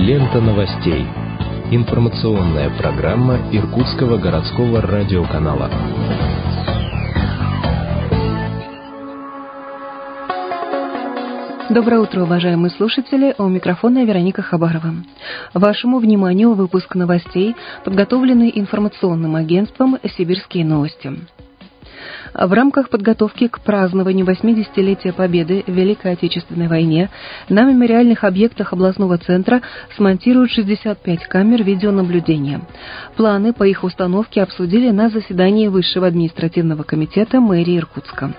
Лента новостей. Информационная программа Иркутского городского радиоканала. Доброе утро, уважаемые слушатели. У микрофона Вероника Хабарова. Вашему вниманию выпуск новостей, подготовленный информационным агентством «Сибирские новости». В рамках подготовки к празднованию 80-летия Победы в Великой Отечественной войне на мемориальных объектах областного центра смонтируют 65 камер видеонаблюдения. Планы по их установке обсудили на заседании Высшего административного комитета мэрии Иркутска.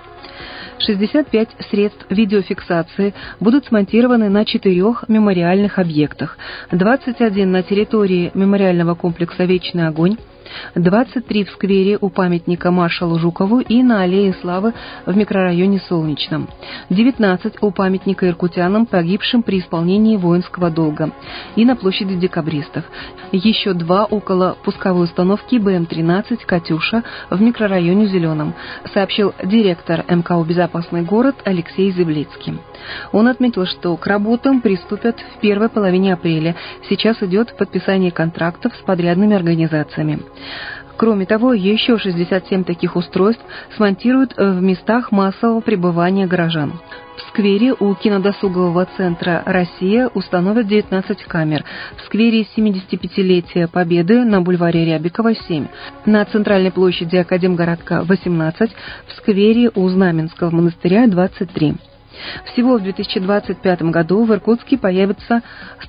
65 средств видеофиксации будут смонтированы на 4 мемориальных объектах, 21 на территории мемориального комплекса «Вечный огонь», 23 в сквере у памятника маршалу Жукову и на Аллее Славы в микрорайоне Солнечном, 19 у памятника иркутянам, погибшим при исполнении воинского долга, и на площади Декабристов, еще 2 около пусковой установки БМ-13 «Катюша» в микрорайоне Зеленом, сообщил директор МКУ «Безопасный город» Алексей Зиблицкий. Он отметил, что к работам приступят в первой половине апреля. Сейчас идет подписание контрактов с подрядными организациями. Кроме того, еще 67 таких устройств смонтируют в местах массового пребывания горожан. В сквере у кинодосугового центра «Россия» установят 19 камер, в сквере 75-летия Победы на бульваре Рябикова 7, на центральной площади Академгородка 18, в сквере у Знаменского монастыря 23. Всего в 2025 году в Иркутске появится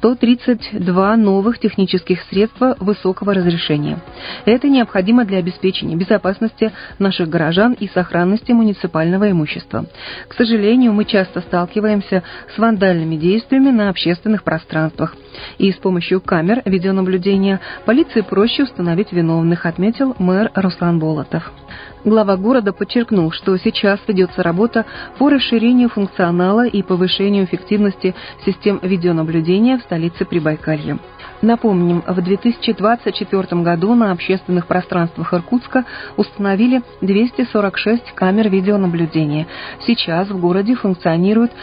132 новых технических средства высокого разрешения. Это необходимо для обеспечения безопасности наших горожан и сохранности муниципального имущества. К сожалению, мы часто сталкиваемся с вандальными действиями на общественных пространствах. И с помощью камер видеонаблюдения полиции проще установить виновных, отметил мэр Руслан Болотов. Глава города подчеркнул, что сейчас ведется работа по расширению функционала и повышению эффективности систем видеонаблюдения в столице Прибайкалья. Напомним, в 2024 году на общественных пространствах Иркутска установили 246 камер видеонаблюдения. Сейчас в городе функционирует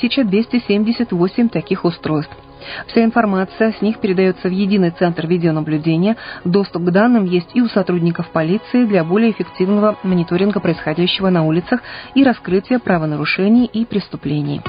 1278 таких устройств. Вся информация с них передается в единый центр видеонаблюдения. Доступ к данным есть и у сотрудников полиции для более эффективного мониторинга происходящего на улицах и раскрытия правонарушений и преступлений.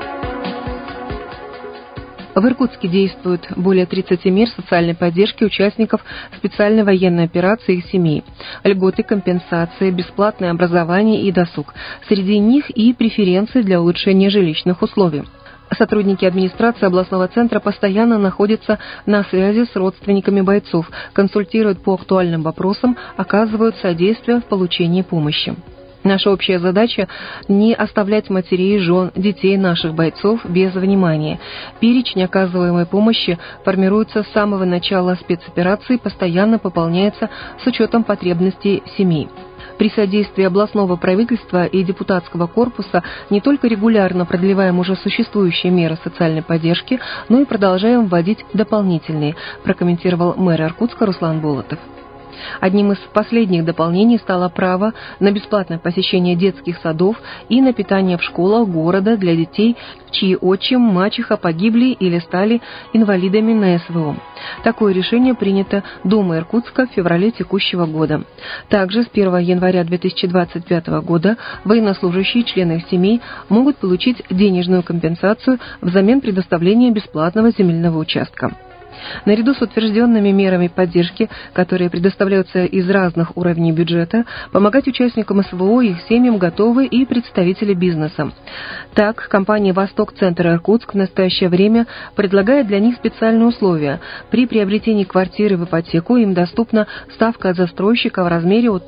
В Иркутске действуют более 30 мер социальной поддержки участников специальной военной операции и их семей. Льготы, компенсации, бесплатное образование и досуг. Среди них и преференции для улучшения жилищных условий. Сотрудники администрации областного центра постоянно находятся на связи с родственниками бойцов, консультируют по актуальным вопросам, оказывают содействие в получении помощи. Наша общая задача – не оставлять матерей, жен, детей наших бойцов без внимания. Перечень оказываемой помощи формируется с самого начала спецоперации, постоянно пополняется с учетом потребностей семей. При содействии областного правительства и депутатского корпуса не только регулярно продлеваем уже существующие меры социальной поддержки, но и продолжаем вводить дополнительные, прокомментировал мэр Иркутска Руслан Болотов. Одним из последних дополнений стало право на бесплатное посещение детских садов и на питание в школах города для детей, чьи отчим, мачеха погибли или стали инвалидами на СВО. Такое решение принято Думой Иркутска в феврале текущего года. Также с 1 января 2025 года военнослужащие и члены их семей могут получить денежную компенсацию взамен предоставления бесплатного земельного участка. Наряду с утвержденными мерами поддержки, которые предоставляются из разных уровней бюджета, помогать участникам СВО и их семьям готовы и представители бизнеса. Так, компания «Восток-Центр Иркутск» в настоящее время предлагает для них специальные условия. При приобретении квартиры в ипотеку им доступна ставка от застройщика в размере от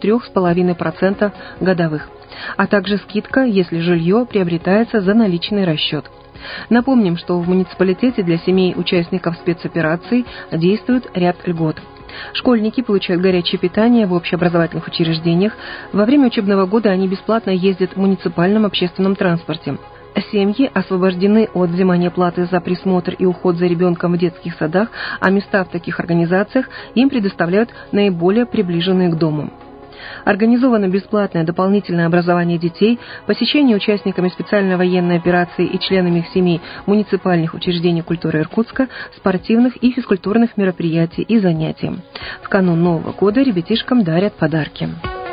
3,5% годовых, а также скидка, если жилье приобретается за наличный расчет. Напомним, что в муниципалитете для семей участников спецопераций действует ряд льгот. Школьники получают горячее питание в общеобразовательных учреждениях. Во время учебного года они бесплатно ездят в муниципальном общественном транспорте. Семьи освобождены от взимания платы за присмотр и уход за ребенком в детских садах, а места в таких организациях им предоставляют наиболее приближенные к дому. Организовано бесплатное дополнительное образование детей, посещение участниками специальной военной операции и членами их семей муниципальных учреждений культуры Иркутска, спортивных и физкультурных мероприятий и занятий. В канун Нового года ребятишкам дарят подарки.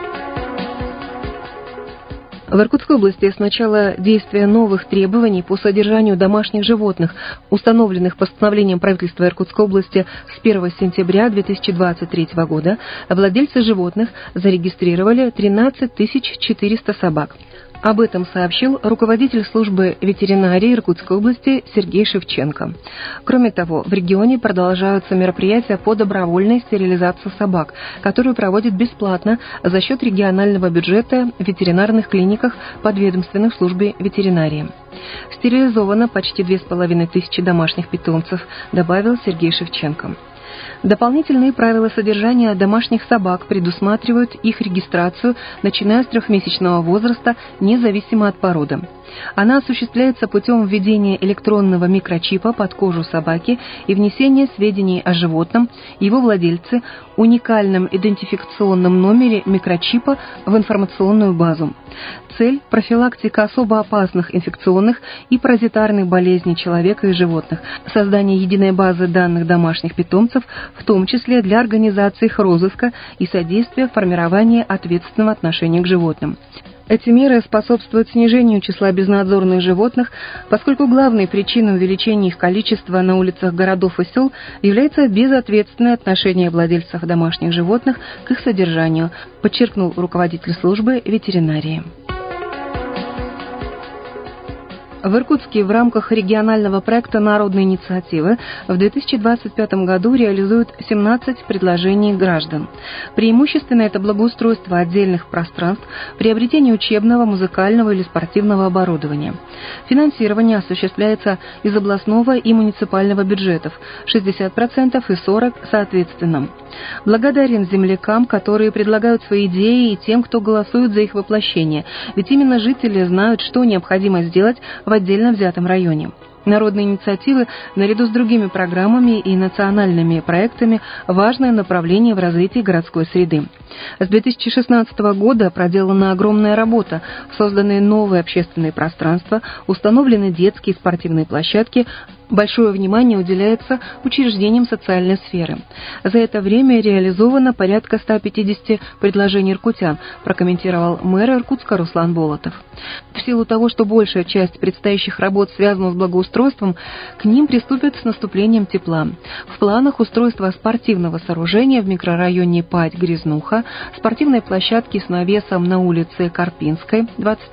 В Иркутской области с начала действия новых требований по содержанию домашних животных, установленных постановлением правительства Иркутской области с 1 сентября 2023 года, владельцы животных зарегистрировали 13 400 собак. Об этом сообщил руководитель службы ветеринарии Иркутской области Сергей Шевченко. Кроме того, в регионе продолжаются мероприятия по добровольной стерилизации собак, которую проводят бесплатно за счет регионального бюджета в ветеринарных клиниках подведомственных службе ветеринарии. Стерилизовано почти 2500 домашних питомцев, добавил Сергей Шевченко. Дополнительные правила содержания домашних собак предусматривают их регистрацию, начиная с 3-месячного возраста, независимо от породы. Она осуществляется путем введения электронного микрочипа под кожу собаки и внесения сведений о животном, его владельце, уникальном идентификационном номере микрочипа в информационную базу. Цель – профилактика особо опасных инфекционных и паразитарных болезней человека и животных, создание единой базы данных домашних питомцев, в том числе для организации их розыска и содействия формированию ответственного отношения к животным. Эти меры способствуют снижению числа безнадзорных животных, поскольку главной причиной увеличения их количества на улицах городов и сел является безответственное отношение владельцев домашних животных к их содержанию, подчеркнул руководитель службы ветеринарии. В Иркутске в рамках регионального проекта «Народные инициативы» в 2025 году реализуют 17 предложений граждан. Преимущественно это благоустройство отдельных пространств, приобретение учебного, музыкального или спортивного оборудования. Финансирование осуществляется из областного и муниципального бюджетов, 60% и 40% соответственно. Благодарен землякам, которые предлагают свои идеи, и тем, кто голосует за их воплощение, ведь именно жители знают, что необходимо сделать в отдельно взятом районе. Народные инициативы, наряду с другими программами и национальными проектами, важное направление в развитии городской среды. С 2016 года проделана огромная работа, созданы новые общественные пространства, установлены детские и спортивные площадки, большое внимание уделяется учреждениям социальной сферы. За это время реализовано порядка 150 предложений иркутян, прокомментировал мэр Иркутска Руслан Болотов. В силу того, что большая часть предстоящих работ связана с благоустройством, к ним приступят с наступлением тепла. В планах устройства спортивного сооружения в микрорайоне Падь-Грязнуха, спортивной площадки с навесом на улице Карпинской,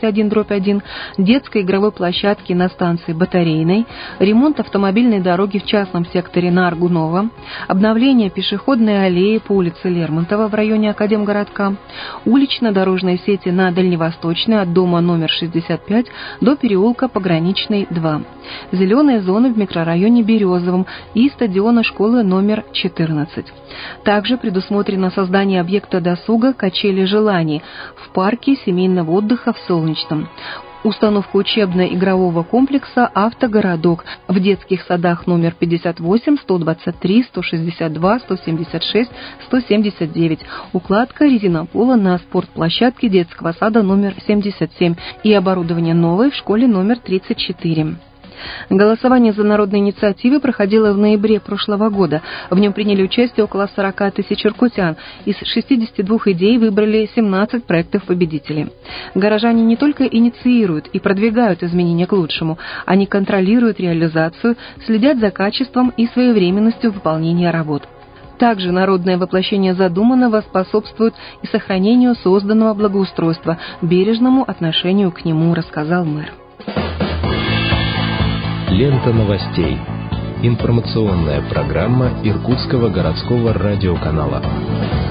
21/1, детской игровой площадки на станции Батарейной, ремонт автомобильной дороги в частном секторе на Аргунова, обновление пешеходной аллеи по улице Лермонтова в районе Академгородка, улично-дорожной сети на Дальневосточной от дома номер 65 до переулка Пограничный 2, зеленые зоны в микрорайоне Березовом и стадиона школы номер 14. Также предусмотрено создание объекта досуга «Качели желаний» в парке семейного отдыха в Солнечном, установка учебно-игрового комплекса «Автогородок» в детских садах номер 58, 123, 162, 176, 179, укладка резинопола на спортплощадке детского сада номер 77 и оборудование новое в школе номер 34. Голосование за народные инициативы проходило в ноябре прошлого года. В нем приняли участие около 40 тысяч иркутян. Из 62 идей выбрали 17 проектов-победителей. Горожане не только инициируют и продвигают изменения к лучшему, они контролируют реализацию, следят за качеством и своевременностью выполнения работ. Также народное воплощение задуманного способствует и сохранению созданного благоустройства, бережному отношению к нему, рассказал мэр. Лента новостей. Информационная программа Иркутского городского радиоканала.